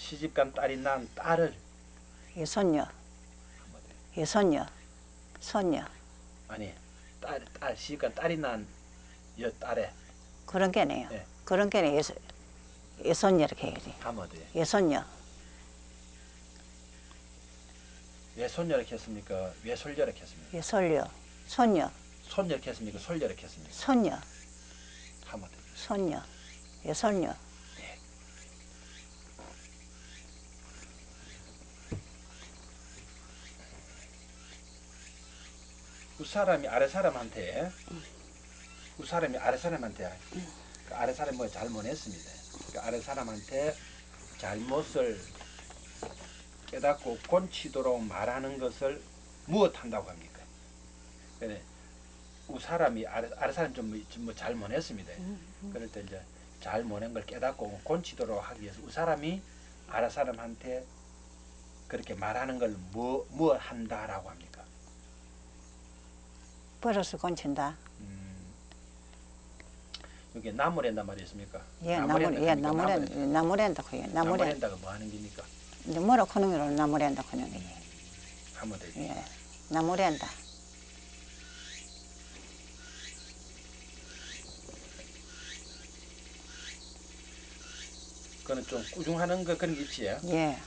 시집간 딸이 낳은 딸을 예손녀, 하면 돼요. 예손녀, 손녀. 아니 딸, 딸 시집간 딸이 낳은 여 딸에 그런 게네요. 예. 그런 게네 예손, 예손녀 이렇게 해야지. 하면 돼요. 예손녀. 왜 손녀 이렇게 했습니까? 왜 솔녀 이렇게 했습니까? 예솔녀, 손녀, 손녀 이렇게 했습니까? 솔녀 이렇게 했습니까? 손녀, 하면 돼요. 손녀, 예손녀. 그 사람이 아래 사람한테 그 사람이 아래 사람한테 그 아래 사람이 뭐 잘못했습니다. 그 아래 사람한테 잘못을 깨닫고 곤치도록 말하는 것을 무엇한다고 합니까? 그래, 그 사람이 아래, 아래 사람이 좀, 뭐- 좀 뭐 잘못했습니다. 그럴 때 이제 잘못한 걸 깨닫고 곤치도록 하기 위해서 그 사람이 아래 사람한테 그렇게 말하는 걸 뭐, 뭐 한다라고 합니까? 버릇을 건친다. 음, 여기 나무랜다 말이 있습니까? 예, 나무, 예, 합니까? 나무랜, 나무랜다 그요. 나무랜. 나무랜다가 뭐 하는 겁니까? 이제 뭐라 하는 거로 나무랜다 하는 거지. 하면 되죠. 예, 나무랜다. 그거는 좀 꾸중하는 거 그런 게 있지. 예.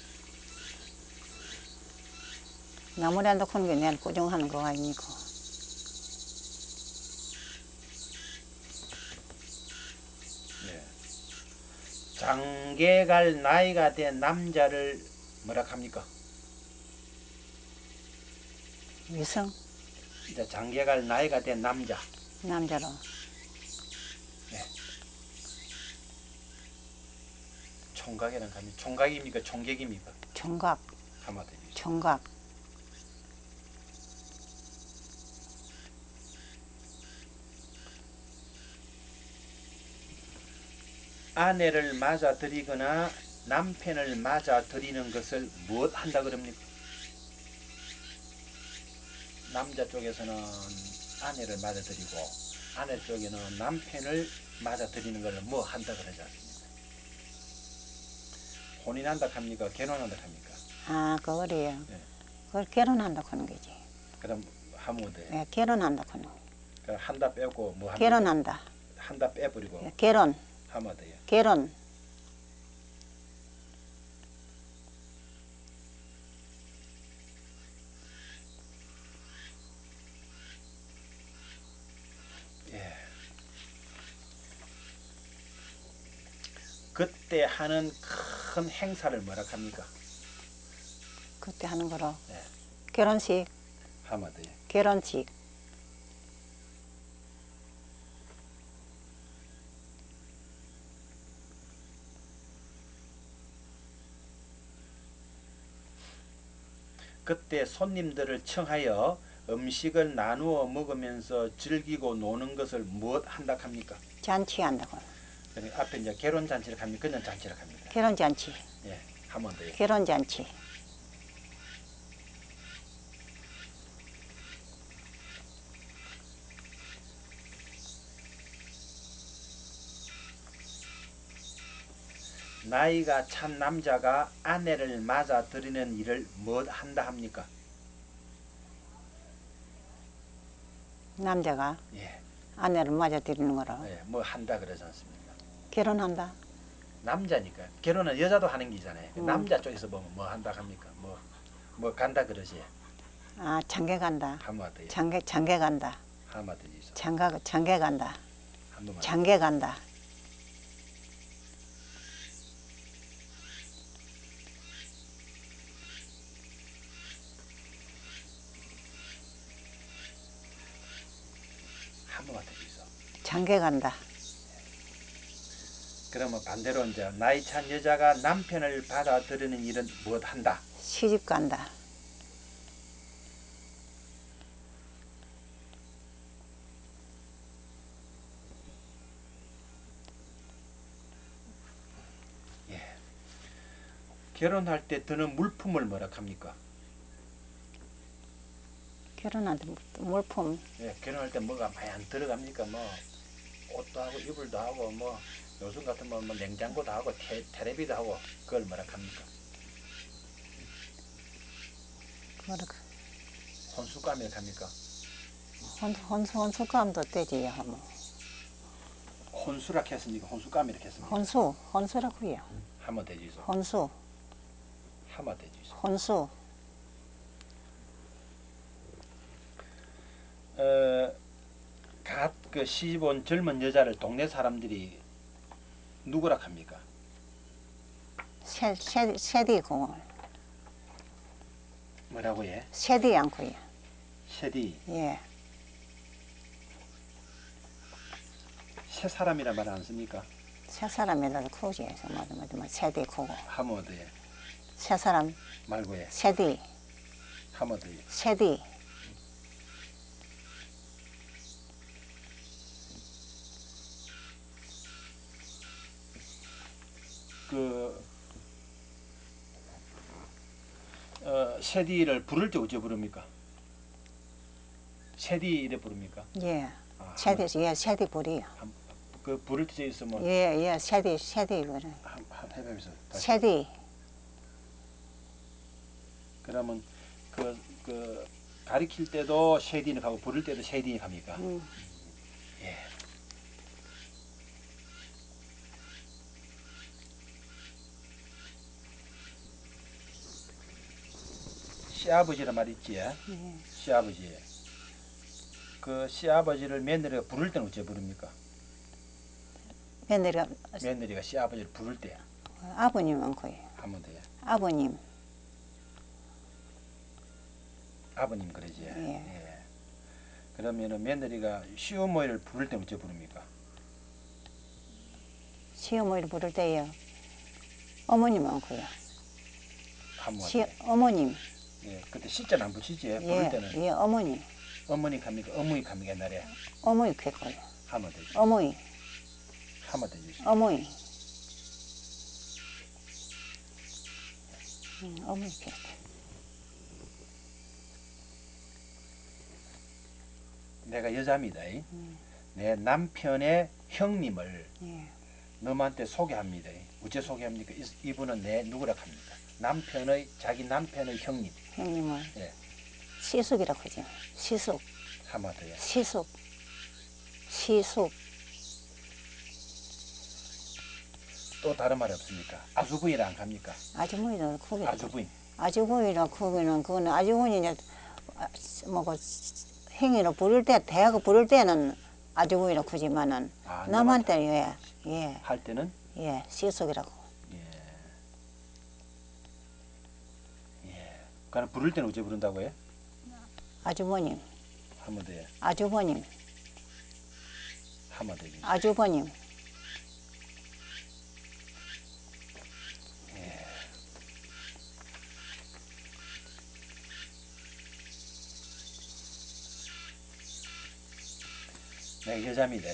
나무랜다 하는 게 내가 꾸중하는 거 아니고. 네. 장계갈 나이가 된 남자를 뭐라 합니까? 위성 이제 장계갈 나이가 된 남자. 남자로 네. 총각이라는 감이 총각입니까? 총객입니까? 총각, 하면 되죠. 총각. 아내를 맞아들이거나 남편을 맞아들이는 것을 무엇 한다 그럽니까? 남자 쪽에서는 아내를 맞아들이고 아내 쪽에는 남편을 맞아들이는 걸 뭐 한다 그러지 않습니까? 혼인한다 합니까? 결혼한다 합니까? 아, 그거리요. 네. 그걸 결혼한다 하는 거지. 그럼 하면 돼. 예, 결혼한다 하는 거. 그럼 한다 빼고 뭐 합니까? 결혼한다. 한다 빼버리고 예, 결혼, 하면 돼요. 결혼. 예. 그때 하는 큰 행사를 뭐라 합니까? 그때 하는 거로. 네. 결혼식, 하면 돼요. 결혼식. 그때 손님들을 청하여 음식을 나누어 먹으면서 즐기고 노는 것을 무엇 한다 합니까? 잔치한다고. 그러니까 앞에 이제 결혼 잔치를 합니까? 그냥 잔치를 합니까? 결혼잔치, 예, 하면 돼요. 결혼잔치. 나이가 찬 남자가 아내를 맞아들이는 일을 무엇 한다 합니까? 남자가 예, 아내를 맞아들이는 거로. 예, 뭐 한다 그러지 않습니까? 결혼한다. 남자니까 결혼은 여자도 하는 게잖아요. 음. 남자 쪽에서 보면 뭐 한다 합니까? 뭐, 뭐 간다 그러지. 아, 장계 간다. 한번 돼요. 장계, 장계 간다. 한번 되죠. 장가, 장계 간다. 한 번만. 장계 간다. 한 번만 되죠. 장계 간다. 그러면 반대로 이제 나이 찬 여자가 남편을 받아들이는 일은 무엇 한다? 시집 간다. 예. 결혼할 때 드는 물품을 뭐라 합니까? 결혼한다. 물품. 예, 결혼할 때 뭐가 많이 안 들어갑니까? 뭐 옷도 하고 이불도 하고 뭐 요즘 같으면 뭐 냉장고도 하고 테, 테레비도 하고 그걸 뭐라 합니까? 그렇게 혼수감이라 합니까? 혼, 혼수, 혼수감도 되지, 뭐. 혼수라 했습니까? 혼수감이라 했습니까? 혼수, 혼수라고요. 하면 되지 있어. 혼수, 하면 되지 있어. 혼수. 어, 갓그 시집 온 젊은 여자를 동네 사람들이 누구라 합니까? 새, 새, 새디 공을. 뭐라고 해? 새디 않고요. 새디. 예. 새 사람이라 말 안 씁니까? 새 사람이라도 크지. 뭐, 뭐, 뭐, 새디 크고. 하면 돼. 새 사람, 말고 해. 새디, 하면 돼. 새디. 그 어, 새디를 부를 때 어째 부릅니까? 새디 이래 부릅니까? 예. 아, 새디, 예, 새디 불이요. 한, 그 부를 때 있으면 예, 예, 새디, 새디, 그래. 한, 한 해보면서 다시. 새디. 그러면 그, 그 가리킬 때도 쉐디는 가고 부를 때도 쉐디는 갑니까? 음. 예. 시아버지란 말 있지? 예. 시아버지. 그 시아버지를 며느리가 부를 때는 어째 부릅니까? 며느리가, 며느리가 시아버지를 부를 때 아버님 많고요. 하면 돼요. 아버님. 아버님 그러지. 예. 예. 그러면은 며느리가 시어머니를 부를 때는 어째 부릅니까? 시어머니를 부를 때요. 어머님 많고요. 하면 시, 돼. 어머님. 예. 그때 시자는 안 붙이지. 부를 예, 때는 예, 어머니. 어머니 갑니까? 어머니 갑니까? 옛날에 어머니 쾌고요. 하면 되지. 어머니, 하면 되지. 어머니. 음, 어머니 쾌. 내가 여자입니다. 내 남편의 형님을 예. 너한테 소개합니다. 어째 소개합니까? 이- 이분은 내 누구라 합니까? 남편의 자기 남편의 형님. 형님을 예. 시숙이라고 하죠. 시숙, 하면 돼요. 시숙, 시숙. 또 다른 말 없습니까? 아주부인이라 안 합니까? 아주머니는 크게. 아주부인. 아주머니라 크기는 그거는 아주머니 이제 뭐그 행위로 부를 때 대하고 부를 때는 아주머니라 크지만은 아, 남한테 예, 예, 할 때는 예, 시숙이라고. 예. 예. 그럼 부를 때는 어째 부른다고 해? 아주머님, 하면 돼요. 아주버님, 하면 되지. 아주버님. 내가 여자입니다.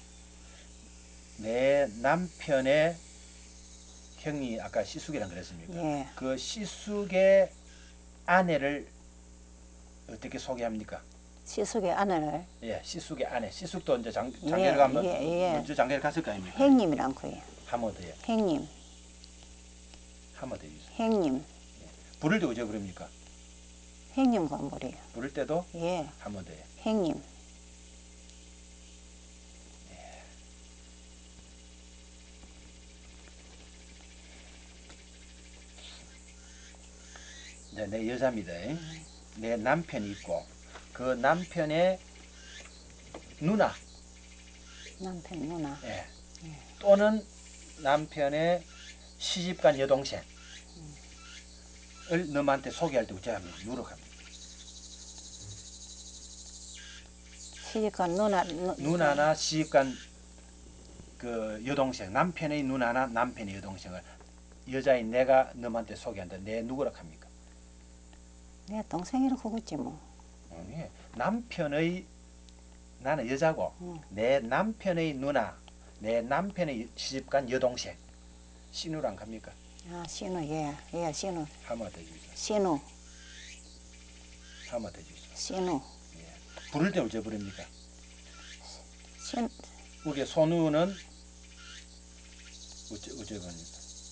내 남편의 형이 아까 시숙이란 그랬습니까? 예. 그 시숙의 아내를 어떻게 소개합니까? 시숙의 아내를 예, 시숙의 아내. 시숙도 이제 장, 예, 장계를 가면 예, 예. 먼저 장계를 갔을 거 아닙니까? 행님이란 거예요. 하면 돼요. 행님, 하면 되죠. 행님, 부를 때 어째 부릅니까? 행님 건물이에요. 부를 때도 예, 하면 돼요. 행님. 이제 내 여자입니다. 내 남편이 있고 그 남편의 누나, 남편 누나. 예. 또는 남편의 시집간 여동생을 너한테 소개할 때 어째 합니까? 누룩합니다. 시집간 누나, 누, 누나나 시집간 그 여동생, 남편의 누나나 남편의 여동생을 여자인 내가 너한테 소개한다. 내 누구라 합니까? 내 동생이라고 그랬지 뭐. 아니, 남편의 나는 여자고 응. 내 남편의 누나, 내 남편의 시집간 여동생 신우랑 갑니까? 아, 신우, 예, 예, 신우, 하면 되죠. 신우, 하면 되죠. 신우, 예. 부를 때 어째 부릅니까? 신, 우리 손우는 어째 어째 보니까.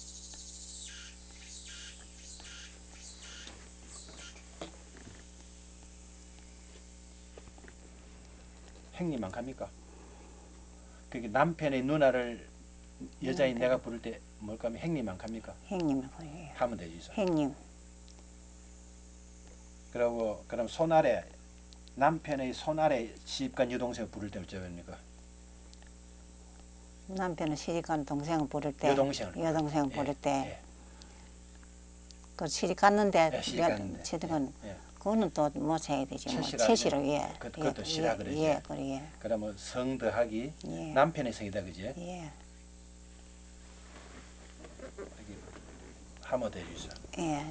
행님만 갑니까? 그게 남편의 누나를 여자인 남편. 내가 부를 때 뭘까 하면 행님만 갑니까? 행님이 거예요. 하면 되지. 행님. 그리고 그럼 손아래 남편의 손아래 시집간 여동생을 부를 때 어째 됩니까? 남편은 시집간 동생을 부를 때, 여동생을 여동생을 부를 예, 때, 그 시집 갔는데, 예, 시집 갔는데. 시집은 예, 예. 그거는 또 모셔야 되지 뭐. 채시라 채시로 이제 예. 그- 그것도 예, 시라 예, 그러지. 예, 그래 예. 그러면 성 더하기 예. 남편의 성이다 그지? 예. 이렇게 하면 되죠. 예.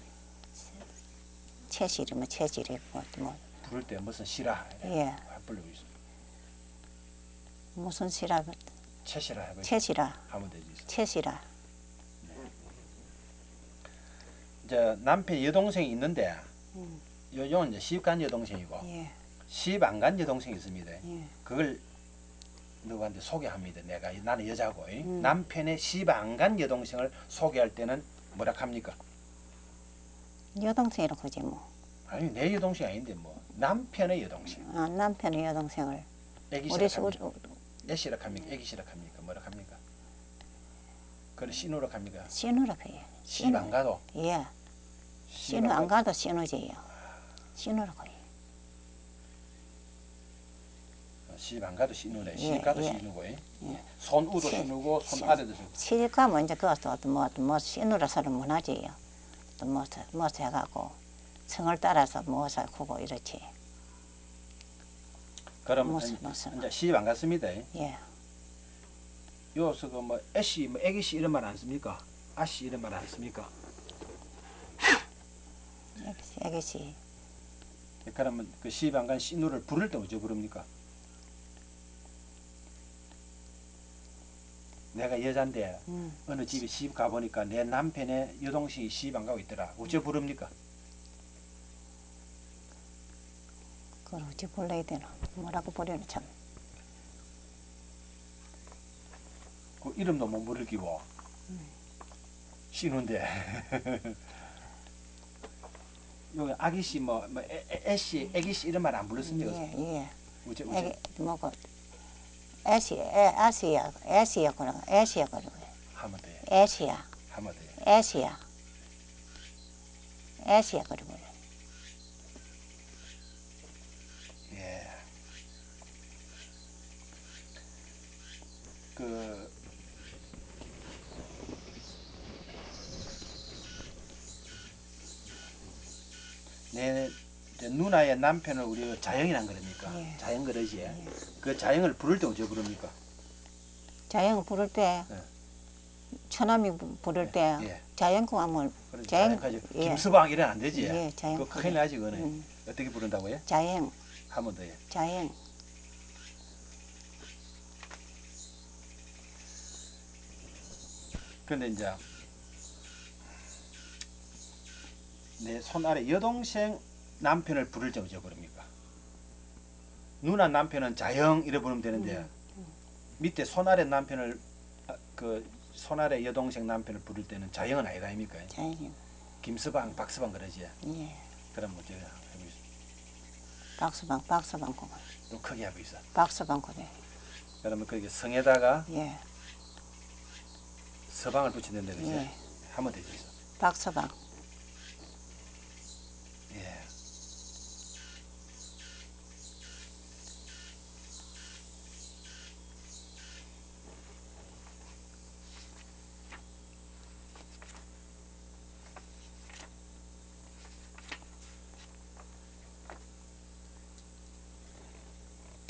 채시리면 채시리 뭐, 뭐 부를 때 무슨 시라 예. 부르고 있어. 무슨 시라 채시라 해보 채시라 하면 되지. 채시라. 이제 남편 여동생이 있는데 음. 요 요는 이제 시집간 여동생이고 예. 시집 안 간 여동생이 있습니다. 예. 그걸 누구한테 소개합니다. 내가 나는 여자고 음. 남편의 시집 안 간 여동생을 소개할 때는 뭐라 합니까? 여동생이라고 그러지 뭐. 아니 내 여동생 아닌데 뭐 남편의 여동생. 아, 남편의 여동생을 애기 우리 시락 우리 합니까? 애시락 합니까? 애기 시락 합니까? 뭐라 합니까? 그래 신우라 합니까? 신우라 그래. 시집 안 가도 예. 시집 신우 안 가도 신우지요. 신우라 그래. 시집 안 가도 신우네. 예, 시집 가도 예. 신우고 손우도 시- 신우고 시- 손아래도 신우고. 시집 가면 이제 그것도 뭐, 뭐 신우라 소리 못하지요. 또 뭐, 뭐 해갖고 성을 따라서 뭐서 크고 이렇지. 그럼 무슨, 무슨. 이제 시집 안 갔습니다. 예. 요서 그뭐 애씨 뭐 애기씨 이런 말 안 씁니까? 아씨 이런 말 안 씁니까? 애기씨, 애기씨. 그러면 그 시집 안 간 신우를 부를 때 어째 부릅니까? 내가 여잔데 음. 어느 집에 시집 가 보니까 내 남편의 여동생이 시집 안 가고 있더라. 어째 부릅니까? 그걸 어찌 불러야 되나. 뭐라고 부르는 참. 그 이름도 못 부를 끼고 신우인데 여기 아기씨 뭐, 뭐 애, 애, 애씨 애기씨 이런 말 안 불렀습니까? 예, 예. 어째 애기, 어째 뭐고, 애시, 애, 애시야, 애시야, 그러 애시야, 그러 하면 돼. 애시야, 하면 돼. 애시야. 애시야, 그러고. 예. 그 내 이제 누나의 남편을 우리 자영이란 그럽니까? 예. 자영 그러지. 그 자영을 부를 때 어째 부릅니까? 자영 부를 때, 예. 처남이 부- 부를 때, 예. 자영고 하면, 그래서 자영, 자영까지 예. 김서방 이래 안 되지. 예, 자영 그거 큰일 그래. 나지 그거는. 음. 어떻게 부른다고요? 자영, 하면 돼. 자영. 근데 이제 내 손아래 여동생 남편을 부를 때 어째 부릅니까? 누나 남편은 자영 이래 부르면 되는데 밑에 손아래 남편을 아, 그 손아래 여동생 남편을 부를 때는 자영은 아니다 아닙니까? 자영, 김서방, 박서방 그러지. 예. 그럼 뭐 제가 해보 있어. 박서방, 박서방, 고 좀 크게 하고 있어. 박서방, 그래. 그러면 거기 성에다가 예. 서방을 붙이는데 그지? 예. 하면 되지. 박서방.